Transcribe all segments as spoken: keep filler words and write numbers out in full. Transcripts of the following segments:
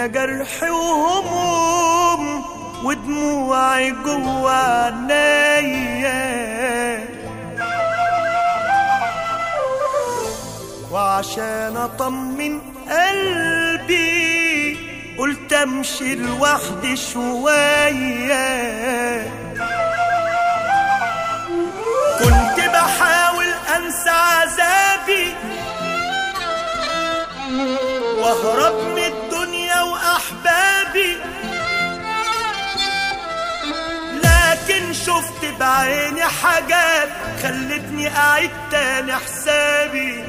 جرح وهموم ودموعي جوا عينيا، وعشان اطمن قلبي قلت امشي لوحدي شوية. كنت بحاول انسى عذابي واهرب من الدنيا واحبابي، لكن شفت بعيني حاجات خلتني اعيد تاني حسابي.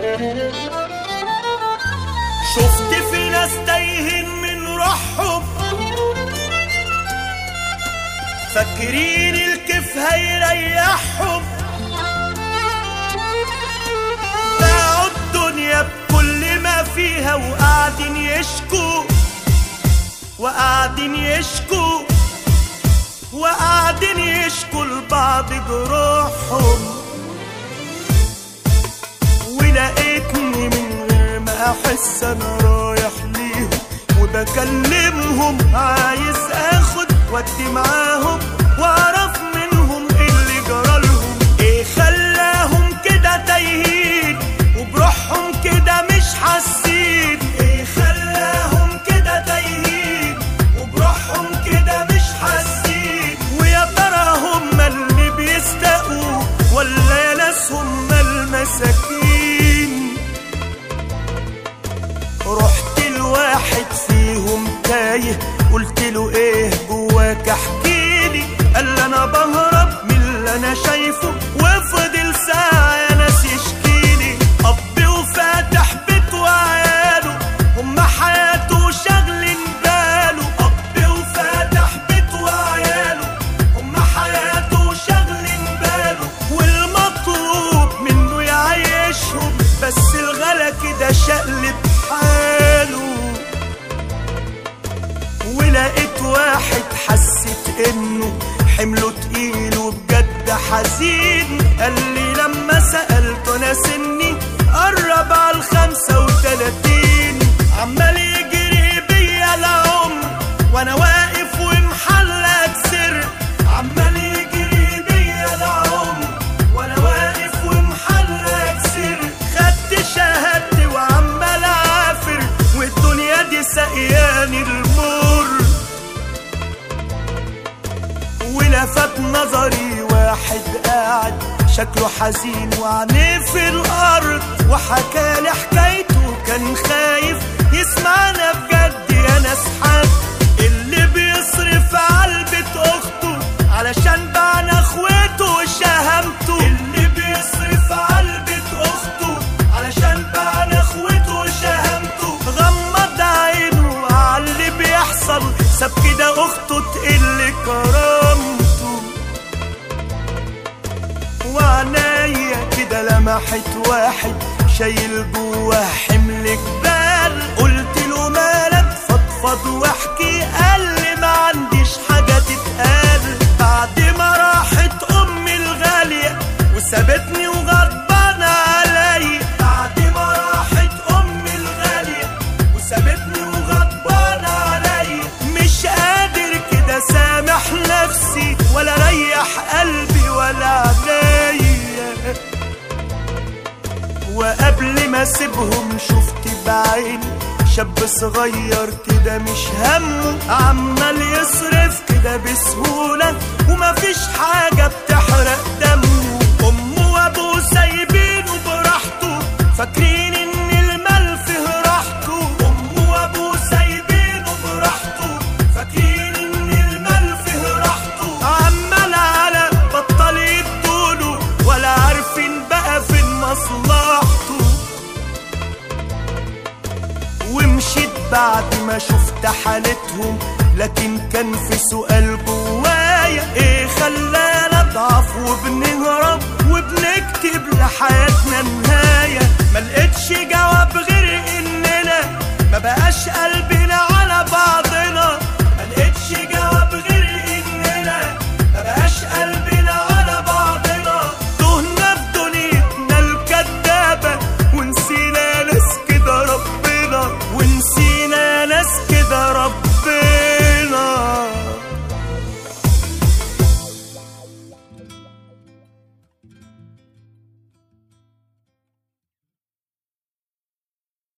شفت في ناس تايهين من روحهم فاكرين الكيف هيريحهم، باعوا الدنيا بكل ما فيها وقاعدين يشكوا وقاعدين يشكوا وقاعدين يشكوا لبعض جروحهم. ولقيتني من غير ما احس انا رايح ليهم وبكلمهم، عايز اخد ودي معاهم واعرف منهم ايه اللي جرالهم، ايه خلاهم كده تايهين وبروحهم كده مش حاسين، ايه خلاهم كده تايهين وبروحهم كده مش حاسين. ويا ترى هم اللي بيستقوا ولا يا ناس هم المساكين؟ رحت لواحد فيهم تايه قلت له ايه جواك احكيلي، قال لي انا بهرب من اللي انا شايفه، وفضل ساعة يا ناس يشكيلي. اب وفاتح بيت وعياله هم حياته شاغلين باله، اب وفاتح بيت وعياله هم حياته شاغلين باله، والمطلوب منه يعيشهم بس الغلا كده شقلب حاله. ولقيت واحد حسيت انه حمله تقيل وبجد حزين، قال لي لما سألته انا سني قرب على الخمسة وتلاتين، عمال يجري بيا العمر وانا واقف ومحلك سر، عمال يجري بيا العمر وانا واقف ومحلك سر. خدت شهادتي وعمال عافر والدنيا دي سقياني المر. ولفت نظري واحد قاعد شكله حزين وعينيه في الارض، وحكالي حكايته كان خايف يسمعنا بجد يا ناس. حد اللي بيصرف عالبيت اخته علشان بعنا اخوته وشهامته، اللي بيصرف عالبيت اخته علشان بعنا اخوته وشهامته، غمض عينه على اللي بيحصل ساب كده اخته تقل كرامته. وعنايا كده لمحت واحد شايل جواه حمل جبال، قلت له مالك فضفض واحكي، قال لي ما عنديش حاجة تتقال. بعد ما راحت امي الغالية وسابتني وغضبانة عليا، بعد ما راحت امي الغالية وسابتني وغضبانة عليا، مش قادر كده سامح نفسي ولا ريح قلبي ولا عينيا. وقبل ما اسيبهم شفت بعيني شاب صغير كده مش همه، عمال يصرف كده بسهولة ومفيش حاجة بتحرق دمه. امه وابوه سايبينه براحته فاكرين ان المال فيه راحته، امه وابوه سايبينه براحته فاكرين ان المال فيه راحته، عمال على بطل يدوله ولا عارفين بقى فين مصلحته. ومشيت بعد ما شفت حالتهم لكن كان في سؤال جوايا، ايه خلانا نضعف وبنهرب وبنكتب لحياتنا نهاية؟